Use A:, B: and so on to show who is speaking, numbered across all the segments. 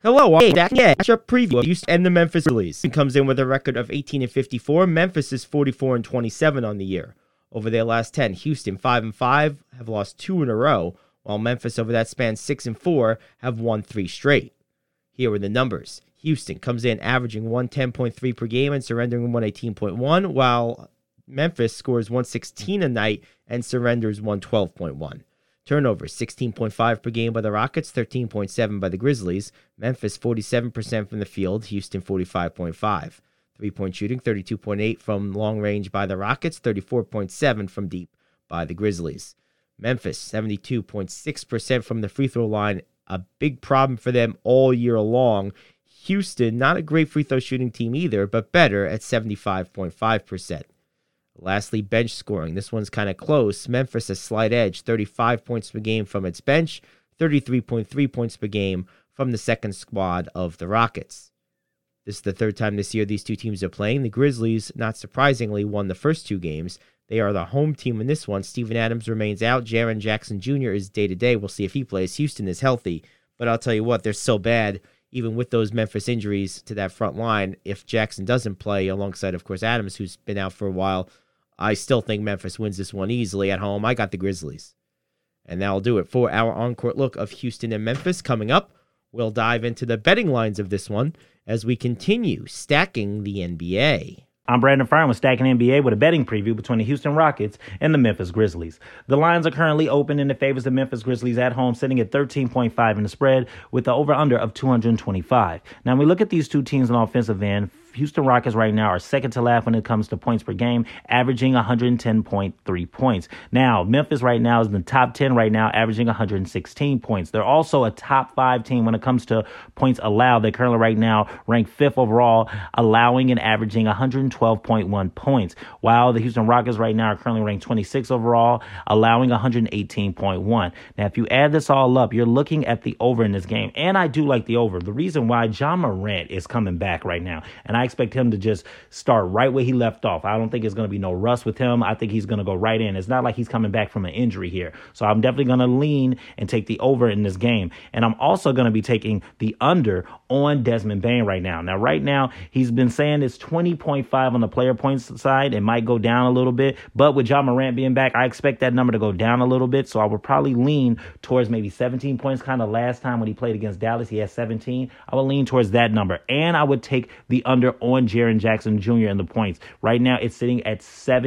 A: Hello, I'm back. Matchup preview of Houston and the Memphis Grizzlies. Comes in with a record of 18-54. Memphis is 44-27 on the year. Over their last 10, Houston 5-5 have lost 2 in a row, while Memphis over that span 6-4 have won 3 straight. Here are the numbers. Houston comes in averaging 110.3 per game and surrendering 118.1, while Memphis scores 116 a night and surrenders 112.1. Turnovers, 16.5 per game by the Rockets, 13.7 by the Grizzlies. Memphis, 47% from the field. Houston, 45.5. Three-point shooting, 32.8 from long range by the Rockets, 34.7 from deep by the Grizzlies. Memphis, 72.6% from the free throw line, a big problem for them all year long. Houston, not a great free throw shooting team either, but better at 75.5%. Lastly, bench scoring. This one's kind of close. Memphis a slight edge, 35 points per game from its bench, 33.3 points per game from the second squad of the Rockets. This is the third time this year these two teams are playing. The Grizzlies, not surprisingly, won the first 2 games. They are the home team in this one. Steven Adams remains out. Jaren Jackson Jr. is day-to-day. We'll see if he plays. Houston is healthy. But I'll tell you what, they're so bad, even with those Memphis injuries to that front line. If Jackson doesn't play, alongside, of course, Adams, who's been out for a while, I still think Memphis wins this one easily at home. I got the Grizzlies. And that'll do it for our on-court look of Houston and Memphis. Coming up, we'll dive into the betting lines of this one as we continue stacking the NBA.
B: I'm Brandon Fine with Stacking NBA with a betting preview between the Houston Rockets and the Memphis Grizzlies. The lines are currently open and it favors the Memphis Grizzlies at home, sitting at 13.5 in the spread with the over-under of 225. Now, when we look at these two teams on the offensive end, Houston Rockets right now are second to last when it comes to points per game, averaging 110.3 points. Now, Memphis right now is in the top 10 right now, averaging 116 points. They're also a top 5 team when it comes to points allowed. They're currently right now ranked 5th overall, allowing and averaging 112.1 points, while the Houston Rockets right now are currently ranked 26th overall, allowing 118.1. Now, if you add this all up, you're looking at the over in this game, and I do like the over. The reason why Ja Morant is coming back right now, and I expect him to just start right where he left off. I don't think it's going to be no rust with him. I think he's going to go right in. It's not like he's coming back from an injury here. So I'm definitely going to lean and take the over in this game. And I'm also going to be taking the under on Desmond Bane right now. Now, right now, he's been saying it's 20.5 on the player points side. It might go down a little bit. But with Ja Morant being back, I expect that number to go down a little bit. So I would probably lean towards maybe 17 points. Kind of last time when he played against Dallas, he had 17. I would lean towards that number. And I would take the under on Jaren Jackson Jr. in the points. Right now, it's sitting at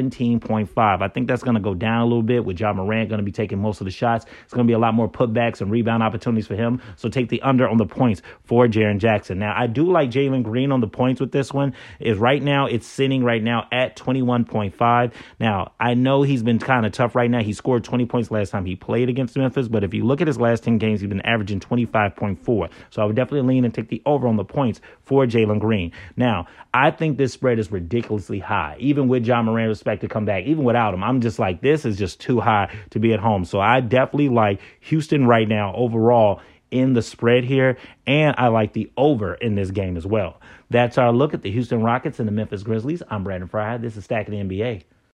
B: 17.5. I think that's going to go down a little bit with Ja Morant going to be taking most of the shots. It's going to be a lot more putbacks and rebound opportunities for him. So take the under on the points for Jaren Jackson. Now, I do like Jalen Green on the points with this one. Is right now, it's sitting right now at 21.5. Now, I know he's been kind of tough right now. He scored 20 points last time he played against Memphis, but if you look at his last 10 games, he's been averaging 25.4. So I would definitely lean and take the over on the points for Jalen Green. Now, I think this spread is ridiculously high, even with Ja Morant expect to come back. Even without him, I'm just like, this is just too high to be at home. So I definitely like Houston right now overall in the spread here, and I like the over in this game as well. That's our look at the Houston Rockets and the Memphis Grizzlies. I'm Brandon Fry. This is Stacking the NBA.